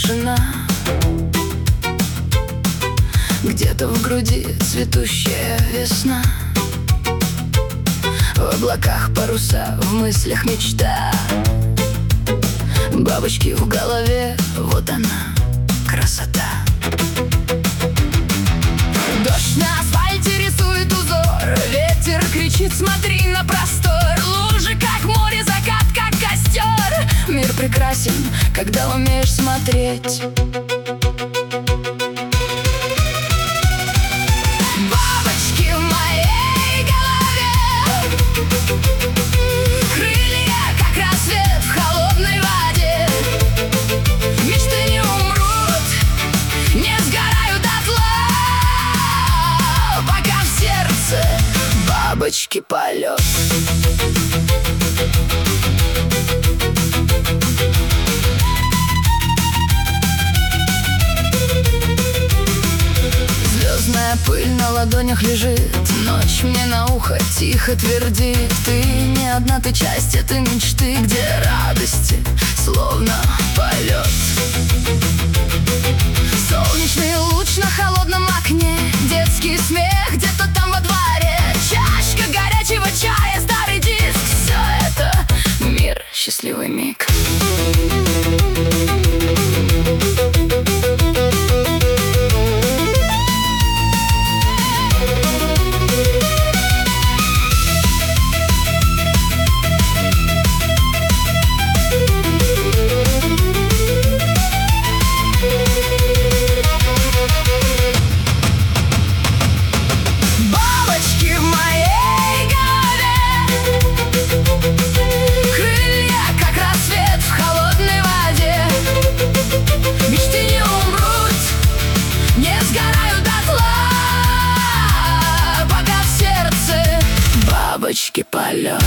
тишина, где-то в груди цветущая весна. В облаках паруса, в мыслях мечта, бабочки в голове, вот она, красота. Дождь на асфальте рисует узор, ветер кричит: смотри на простор. Лужи, как море, закат, как костер. Мир прекрасен, когда умеешь смотреть. Бабочки в моей голове, крылья, как рассвет в холодной воде. Мечты не умрут, не сгорают дотла, пока в сердце бабочки полет. Звездная пыль на ладонях лежит, ночь мне на ухо тихо твердит: ты не одна, ты часть этой мечты, где радости словно полет. Солнечный луч на холодном окне, детский смех где-то там во дворе, чашка горячего чая, старый диск. Все это мир, счастливый миг. Бабочки полет.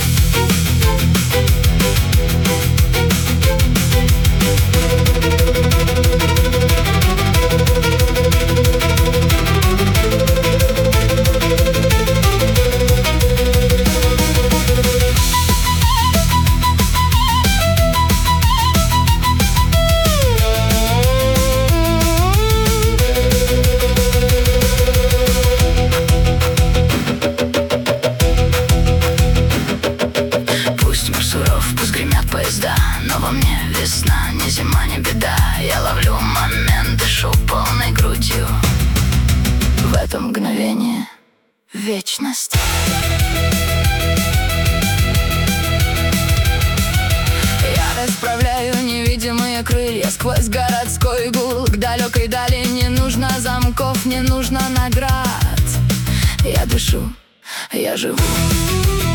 Пусть гремят поезда, но во мне весна, не зима, не беда. Я ловлю момент, дышу полной грудью. В это мгновение вечность. Я расправляю невидимые крылья сквозь городской гул. К далекой дали не нужно замков, не нужно наград. Я дышу, я живу.